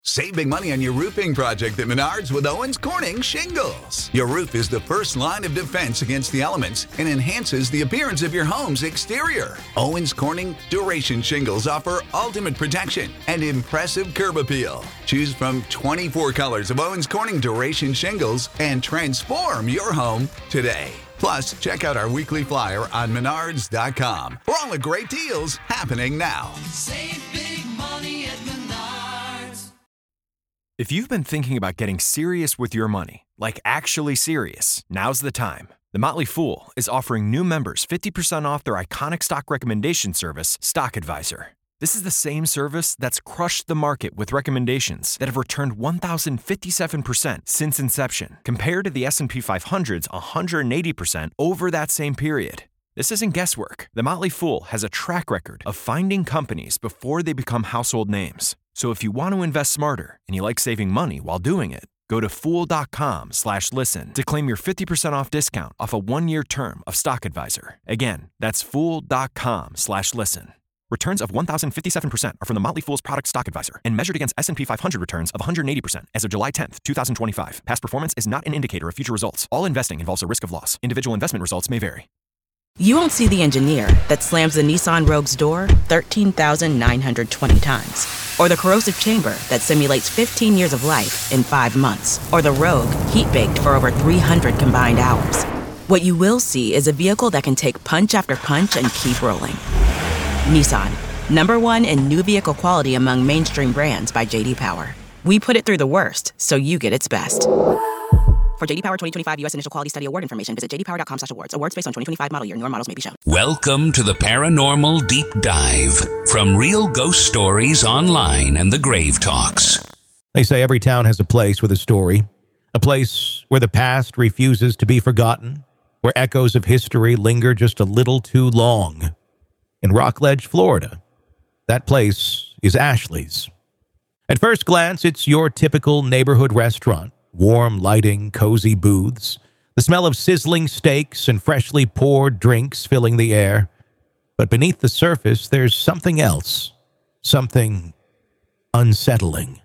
Save big money on your roofing project at Menards with Owens Corning Shingles. Your roof is the first line of defense against the elements and enhances the appearance of your home's exterior. Owens Corning Duration Shingles offer ultimate protection and impressive curb appeal. Choose from 24 colors of Owens Corning Duration Shingles and transform your home today. Plus, check out our weekly flyer on Menards.com for all the great deals happening now. Save big money at Menards. If you've been thinking about getting serious with your money, like actually serious, now's the time. The Motley Fool is offering new members 50% off their iconic stock recommendation service, Stock Advisor. This is the same service that's crushed the market with recommendations that have returned 1,057% since inception, compared to the S&P 500's 180% over that same period. This isn't guesswork. The Motley Fool has a track record of finding companies before they become household names. So if you want to invest smarter and you like saving money while doing it, go to Fool.com/listen to claim your 50% off discount off a 1-year term of Stock Advisor. Again, that's Fool.com/listen. Returns of 1,057% are from the Motley Fool's product Stock Advisor and measured against S&P 500 returns of 180% as of July 10th, 2025. Past performance is not an indicator of future results. All investing involves a risk of loss. Individual investment results may vary. You won't see the engineer that slams the Nissan Rogue's door 13,920 times. Or the corrosive chamber that simulates 15 years of life in 5 months. Or the Rogue heat-baked for over 300 combined hours. What you will see is a vehicle that can take punch after punch and keep rolling. Nissan, #1 in new vehicle quality among mainstream brands by J.D. Power. We put it through the worst, so you get its best. For J.D. Power 2025 U.S. Initial Quality Study Award information, visit jdpower.com/awards. Awards based on 2025 model year. Newer models may be shown. Welcome to the Paranormal Deep Dive from Real Ghost Stories Online and the Grave Talks. They say every town has a place with a story, a place where the past refuses to be forgotten, where echoes of history linger just a little too long. In Rockledge, Florida, that place is Ashley's. At first glance, it's your typical neighborhood restaurant. Warm lighting, cozy booths, the smell of sizzling steaks and freshly poured drinks filling the air. But beneath the surface, there's something else, something unsettling.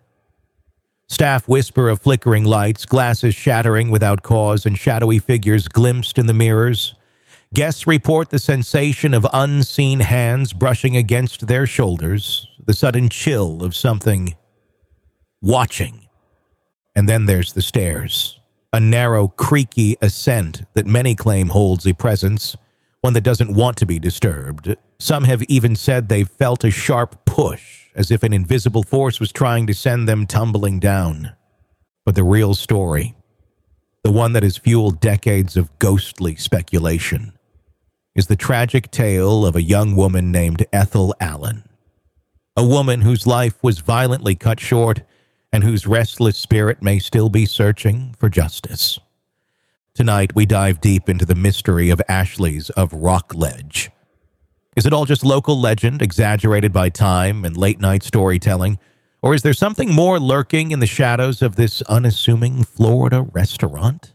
Staff whisper of flickering lights, glasses shattering without cause, and shadowy figures glimpsed in the mirrors. Guests report the sensation of unseen hands brushing against their shoulders, the sudden chill of something watching. And then there's the stairs, a narrow, creaky ascent that many claim holds a presence, one that doesn't want to be disturbed. Some have even said they've felt a sharp push, as if an invisible force was trying to send them tumbling down. But the real story, the one that has fueled decades of ghostly speculation, is the tragic tale of a young woman named Ethel Allen. A woman whose life was violently cut short and whose restless spirit may still be searching for justice. Tonight, we dive deep into the mystery of Ashley's of Rockledge. Is it all just local legend, exaggerated by time and late-night storytelling? Or is there something more lurking in the shadows of this unassuming Florida restaurant?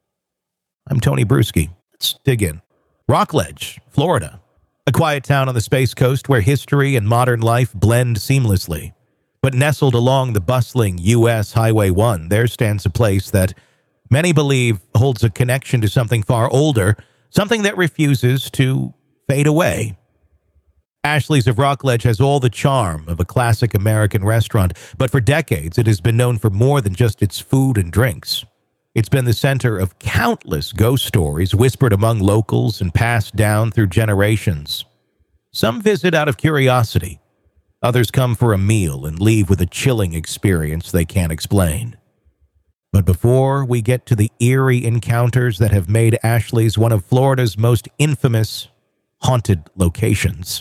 I'm Tony Bruschi. Let's dig in. Rockledge, Florida. A quiet town on the Space Coast where history and modern life blend seamlessly. But nestled along the bustling U.S. Highway 1, there stands a place that many believe holds a connection to something far older, something that refuses to fade away. Ashley's of Rockledge has all the charm of a classic American restaurant, but for decades it has been known for more than just its food and drinks. It's been the center of countless ghost stories whispered among locals and passed down through generations. Some visit out of curiosity. Others come for a meal and leave with a chilling experience they can't explain. But before we get to the eerie encounters that have made Ashley's one of Florida's most infamous haunted locations,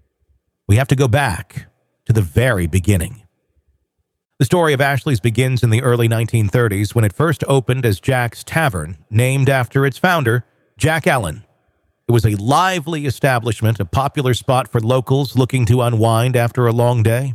we have to go back to the very beginning. The story of Ashley's begins in the early 1930s when it first opened as Jack's Tavern, named after its founder, Jack Allen. It was a lively establishment, a popular spot for locals looking to unwind after a long day.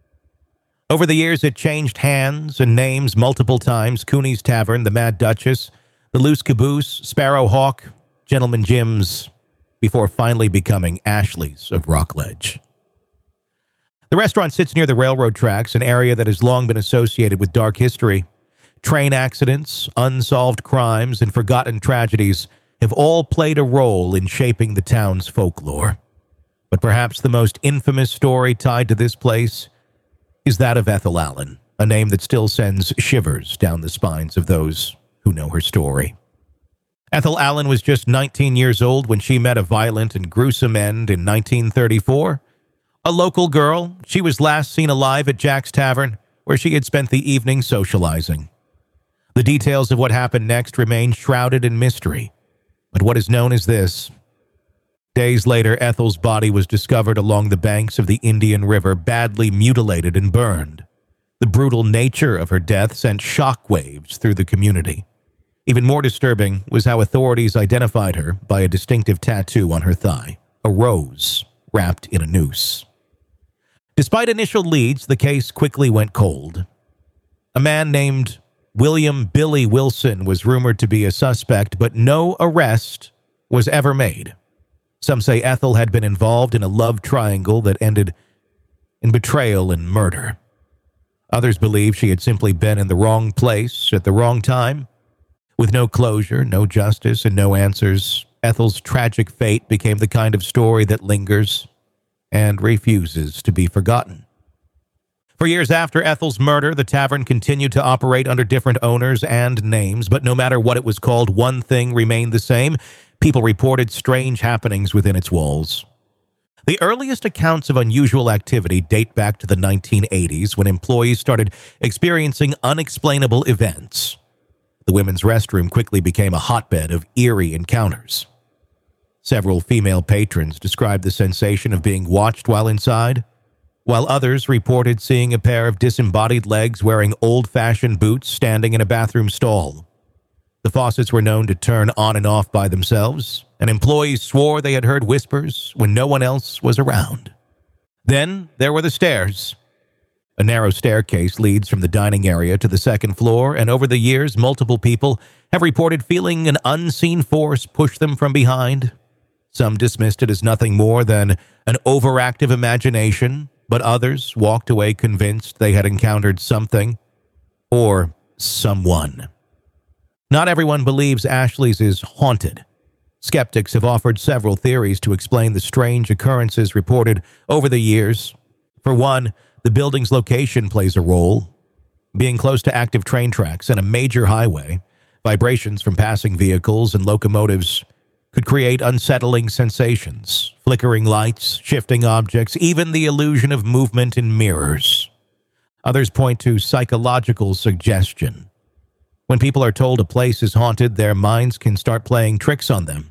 Over the years, it changed hands and names multiple times: Cooney's Tavern, the Mad Duchess, the Loose Caboose, Sparrow Hawk, Gentleman Jim's, before finally becoming Ashley's of Rockledge. The restaurant sits near the railroad tracks, an area that has long been associated with dark history. Train accidents, unsolved crimes, and forgotten tragedies have all played a role in shaping the town's folklore. But perhaps the most infamous story tied to this place is that of Ethel Allen, a name that still sends shivers down the spines of those who know her story. Ethel Allen was just 19 years old when she met a violent and gruesome end in 1934. A local girl, she was last seen alive at Jack's Tavern, where she had spent the evening socializing. The details of what happened next remain shrouded in mystery, but what is known is this. Days later, Ethel's body was discovered along the banks of the Indian River, badly mutilated and burned. The brutal nature of her death sent shockwaves through the community. Even more disturbing was how authorities identified her by a distinctive tattoo on her thigh, a rose wrapped in a noose. Despite initial leads, the case quickly went cold. A man named William Billy Wilson was rumored to be a suspect, but no arrest was ever made. Some say Ethel had been involved in a love triangle that ended in betrayal and murder. Others believe she had simply been in the wrong place at the wrong time. With no closure, no justice, and no answers, Ethel's tragic fate became the kind of story that lingers and refuses to be forgotten. For years after Ethel's murder, the tavern continued to operate under different owners and names, but no matter what it was called, one thing remained the same. People reported strange happenings within its walls. The earliest accounts of unusual activity date back to the 1980s, when employees started experiencing unexplainable events. The women's restroom quickly became a hotbed of eerie encounters. Several female patrons described the sensation of being watched while inside, while others reported seeing a pair of disembodied legs wearing old-fashioned boots standing in a bathroom stall. The faucets were known to turn on and off by themselves, and employees swore they had heard whispers when no one else was around. Then there were the stairs. A narrow staircase leads from the dining area to the second floor, and over the years, multiple people have reported feeling an unseen force push them from behind. Some dismissed it as nothing more than an overactive imagination, but others walked away convinced they had encountered something or someone. Not everyone believes Ashley's is haunted. Skeptics have offered several theories to explain the strange occurrences reported over the years. For one, the building's location plays a role. Being close to active train tracks and a major highway, vibrations from passing vehicles and locomotives could create unsettling sensations, flickering lights, shifting objects, even the illusion of movement in mirrors. Others point to psychological suggestion. When people are told a place is haunted, their minds can start playing tricks on them.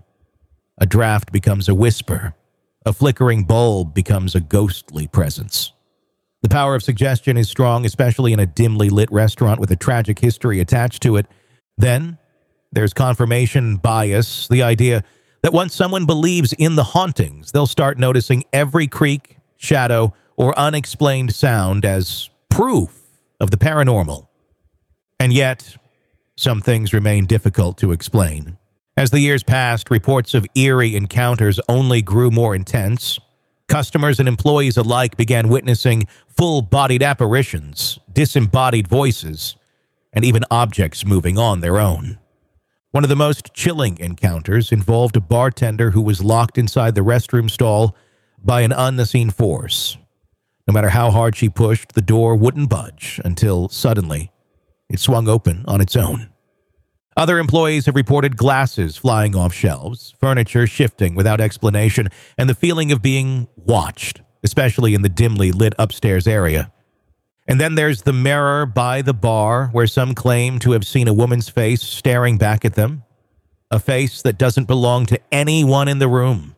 A draft becomes a whisper. A flickering bulb becomes a ghostly presence. The power of suggestion is strong, especially in a dimly lit restaurant with a tragic history attached to it. Then, there's confirmation bias, the idea that once someone believes in the hauntings, they'll start noticing every creak, shadow, or unexplained sound as proof of the paranormal. And yet, some things remain difficult to explain. As the years passed, reports of eerie encounters only grew more intense. Customers and employees alike began witnessing full-bodied apparitions, disembodied voices, and even objects moving on their own. One of the most chilling encounters involved a bartender who was locked inside the restroom stall by an unseen force. No matter how hard she pushed, the door wouldn't budge until suddenly it swung open on its own. Other employees have reported glasses flying off shelves, furniture shifting without explanation, and the feeling of being watched, especially in the dimly lit upstairs area. And then there's the mirror by the bar, where some claim to have seen a woman's face staring back at them, a face that doesn't belong to anyone in the room.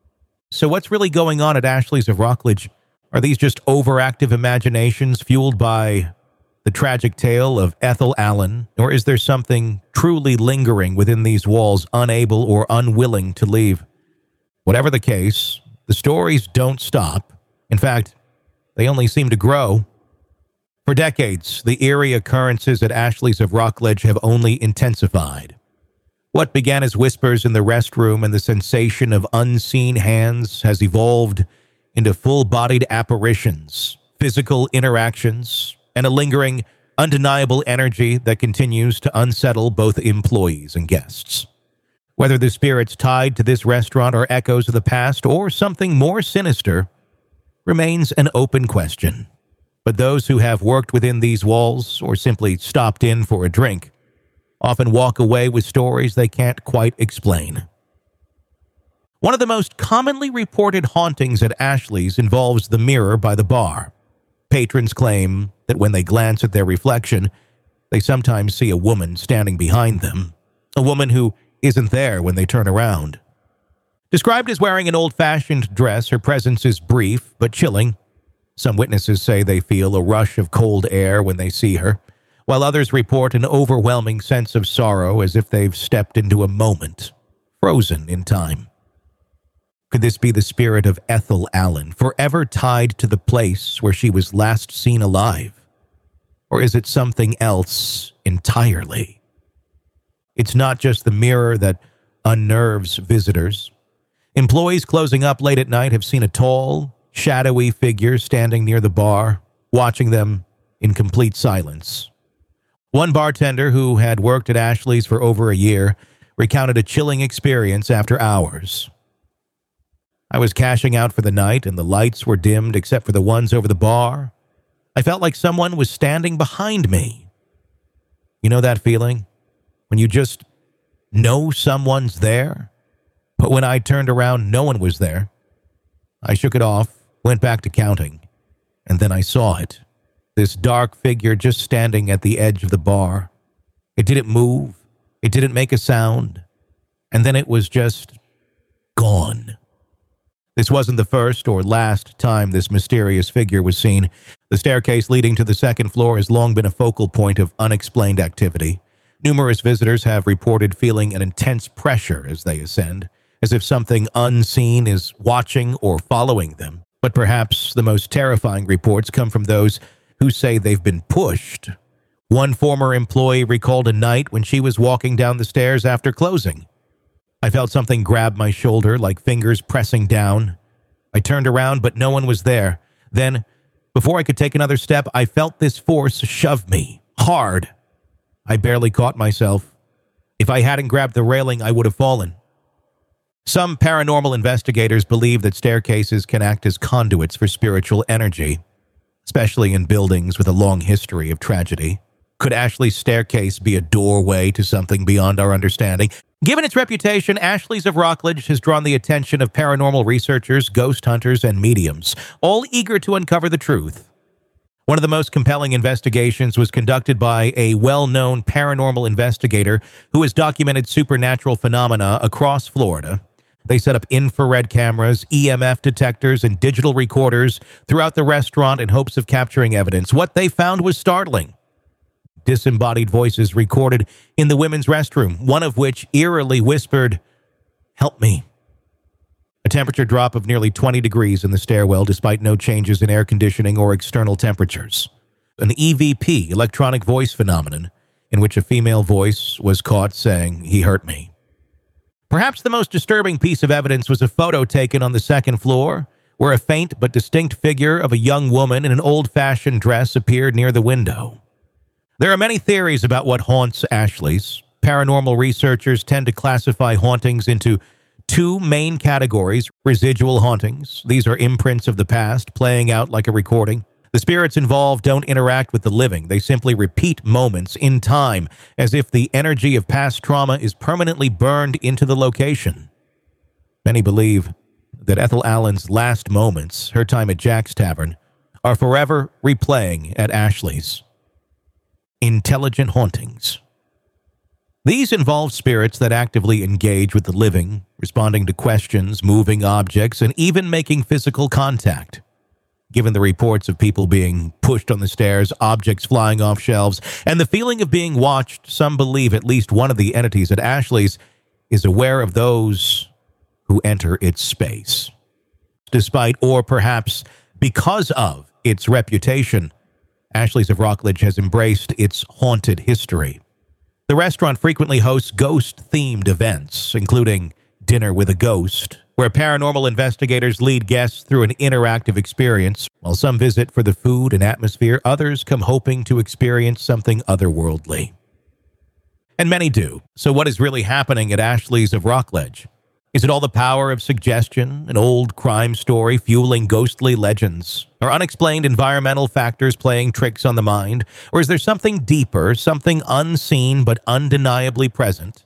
So what's really going on at Ashley's of Rockledge? Are these just overactive imaginations fueled by the tragic tale of Ethel Allen, or is there something truly lingering within these walls, unable or unwilling to leave? Whatever the case, the stories don't stop. In fact, they only seem to grow. For decades, the eerie occurrences at Ashley's of Rockledge have only intensified. What began as whispers in the restroom and the sensation of unseen hands has evolved into full-bodied apparitions, physical interactions, and a lingering, undeniable energy that continues to unsettle both employees and guests. Whether the spirits tied to this restaurant are echoes of the past or something more sinister remains an open question. But those who have worked within these walls or simply stopped in for a drink often walk away with stories they can't quite explain. One of the most commonly reported hauntings at Ashley's involves the mirror by the bar. Patrons claim that when they glance at their reflection, they sometimes see a woman standing behind them, a woman who isn't there when they turn around. Described as wearing an old-fashioned dress, her presence is brief but chilling. Some witnesses say they feel a rush of cold air when they see her, while others report an overwhelming sense of sorrow as if they've stepped into a moment, frozen in time. Could this be the spirit of Ethel Allen, forever tied to the place where she was last seen alive? Or is it something else entirely? It's not just the mirror that unnerves visitors. Employees closing up late at night have seen a tall, shadowy figure standing near the bar, watching them in complete silence. One bartender who had worked at Ashley's for over a year recounted a chilling experience after hours. I was cashing out for the night and the lights were dimmed except for the ones over the bar. I felt like someone was standing behind me. You know that feeling? When you just know someone's there? But when I turned around, no one was there. I shook it off, went back to counting, and then I saw it. This dark figure just standing at the edge of the bar. It didn't move. It didn't make a sound. And then it was just gone. This wasn't the first or last time this mysterious figure was seen. The staircase leading to the second floor has long been a focal point of unexplained activity. Numerous visitors have reported feeling an intense pressure as they ascend, as if something unseen is watching or following them. But perhaps the most terrifying reports come from those who say they've been pushed. One former employee recalled a night when she was walking down the stairs after closing. I felt something grab my shoulder, like fingers pressing down. I turned around, but no one was there. Then, before I could take another step, I felt this force shove me, hard. I barely caught myself. If I hadn't grabbed the railing, I would have fallen. Some paranormal investigators believe that staircases can act as conduits for spiritual energy, especially in buildings with a long history of tragedy. Could Ashley's staircase be a doorway to something beyond our understanding? Given its reputation, Ashley's of Rockledge has drawn the attention of paranormal researchers, ghost hunters, and mediums, all eager to uncover the truth. One of the most compelling investigations was conducted by a well-known paranormal investigator who has documented supernatural phenomena across Florida. They set up infrared cameras, EMF detectors, and digital recorders throughout the restaurant in hopes of capturing evidence. What they found was startling. Disembodied voices recorded in the women's restroom, one of which eerily whispered, "Help me." A temperature drop of nearly 20 degrees in the stairwell despite no changes in air conditioning or external temperatures. An EVP, electronic voice phenomenon, in which a female voice was caught saying, "He hurt me." Perhaps the most disturbing piece of evidence was a photo taken on the second floor, where a faint but distinct figure of a young woman in an old-fashioned dress appeared near the window. There are many theories about what haunts Ashley's. Paranormal researchers tend to classify hauntings into two main categories: residual hauntings. These are imprints of the past playing out like a recording. The spirits involved don't interact with the living. They simply repeat moments in time, as if the energy of past trauma is permanently burned into the location. Many believe that Ethel Allen's last moments, her time at Jack's Tavern, are forever replaying at Ashley's. Intelligent hauntings. These involve spirits that actively engage with the living, responding to questions, moving objects, and even making physical contact. Given the reports of people being pushed on the stairs, objects flying off shelves, and the feeling of being watched, some believe at least one of the entities at Ashley's is aware of those who enter its space. Despite, or perhaps because of, its reputation, Ashley's of Rockledge has embraced its haunted history. The restaurant frequently hosts ghost-themed events, including Dinner with a Ghost, where where paranormal investigators lead guests through an interactive experience. While some visit for the food and atmosphere, others come hoping to experience something otherworldly. And many do. So what is really happening at Ashley's of Rockledge? Is it all the power of suggestion, an old crime story fueling ghostly legends, or unexplained environmental factors playing tricks on the mind? Or is there something deeper, something unseen but undeniably present?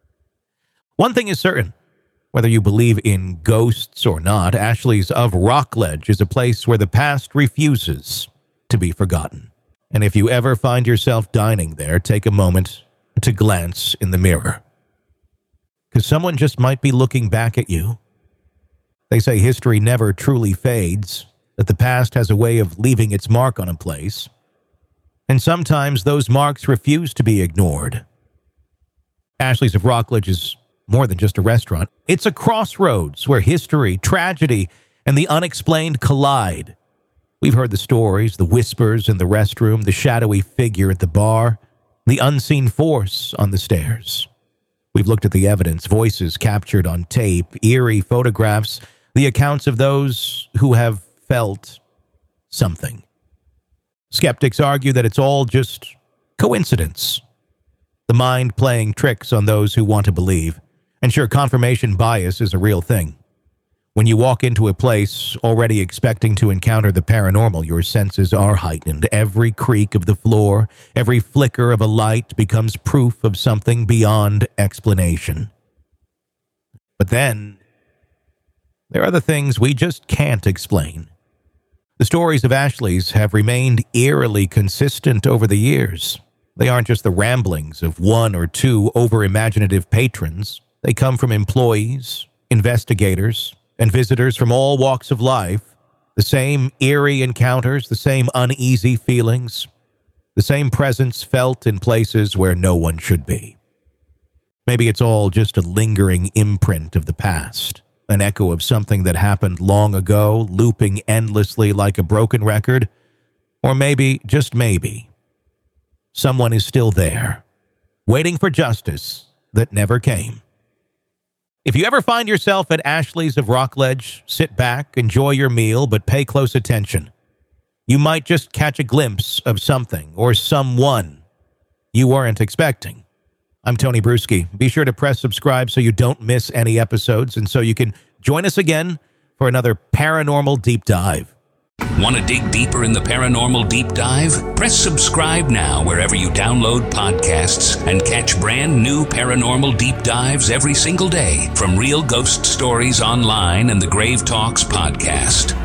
One thing is certain. Whether you believe in ghosts or not, Ashley's of Rockledge is a place where the past refuses to be forgotten. And if you ever find yourself dining there, take a moment to glance in the mirror. Because someone just might be looking back at you. They say history never truly fades, that the past has a way of leaving its mark on a place. And sometimes those marks refuse to be ignored. Ashley's of Rockledge is more than just a restaurant. It's a crossroads where history, tragedy, and the unexplained collide. We've heard the stories, the whispers in the restroom, the shadowy figure at the bar, the unseen force on the stairs. We've looked at the evidence, voices captured on tape, eerie photographs, the accounts of those who have felt something. Skeptics argue that it's all just coincidence. The mind playing tricks on those who want to believe. And sure, confirmation bias is a real thing. When you walk into a place already expecting to encounter the paranormal, your senses are heightened. Every creak of the floor, every flicker of a light becomes proof of something beyond explanation. But then, there are the things we just can't explain. The stories of Ashley's have remained eerily consistent over the years. They aren't just the ramblings of one or two over-imaginative patrons. They come from employees, investigators, and visitors from all walks of life. The same eerie encounters, the same uneasy feelings, the same presence felt in places where no one should be. Maybe it's all just a lingering imprint of the past, an echo of something that happened long ago, looping endlessly like a broken record. Or maybe, just maybe, someone is still there, waiting for justice that never came. If you ever find yourself at Ashley's of Rockledge, sit back, enjoy your meal, but pay close attention. You might just catch a glimpse of something or someone you weren't expecting. I'm Tony Bruschi. Be sure to press subscribe so you don't miss any episodes and so you can join us again for another Paranormal Deep Dive. Want to dig deeper in the Paranormal Deep Dive? Press subscribe now wherever you download podcasts and catch brand new Paranormal Deep Dives every single day from Real Ghost Stories Online and the Grave Talks podcast.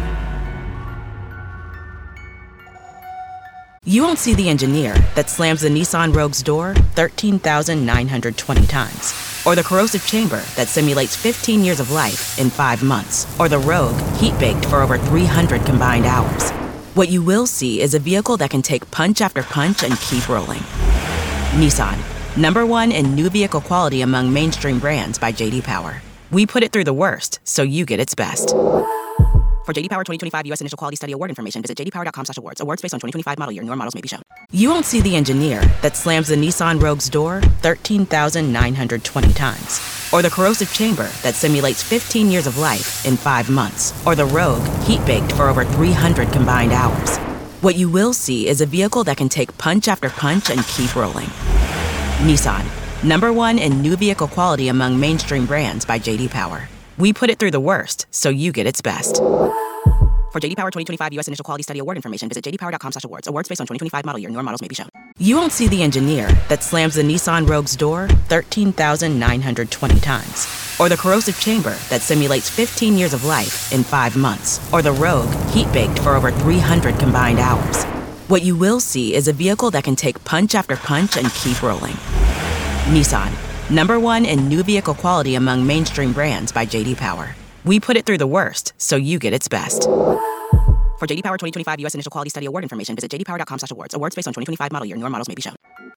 You won't see the engineer that slams the Nissan Rogue's door 13,920 times. Or the corrosive chamber that simulates 15 years of life in 5 months. Or the Rogue heat-baked for over 300 combined hours. What you will see is a vehicle that can take punch after punch and keep rolling. Nissan, #1 in new vehicle quality among mainstream brands by J.D. Power. We put it through the worst, so you get its best. For J.D. Power 2025 U.S. Initial Quality Study Award information, visit jdpower.com/awards. Awards based on 2025 model year. Newer models may be shown. You won't see the engineer that slams the Nissan Rogue's door 13,920 times. Or the corrosive chamber that simulates 15 years of life in 5 months. Or the Rogue heat-baked for over 300 combined hours. What you will see is a vehicle that can take punch after punch and keep rolling. Nissan, #1 in new vehicle quality among mainstream brands by J.D. Power. We put it through the worst, so you get its best. For J.D. Power 2025 U.S. Initial Quality Study Award information, visit jdpower.com/awards. Awards based on 2025 model year. Newer models may be shown. You won't see the engineer that slams the Nissan Rogue's door 13,920 times. Or the corrosive chamber that simulates 15 years of life in 5 months. Or the Rogue heat-baked for over 300 combined hours. What you will see is a vehicle that can take punch after punch and keep rolling. Nissan, #1 in new vehicle quality among mainstream brands by J.D. Power. We put it through the worst, so you get its best. For J.D. Power 2025 U.S. Initial Quality Study Award information, visit jdpower.com/awards. Awards based on 2025 model year. Newer models may be shown.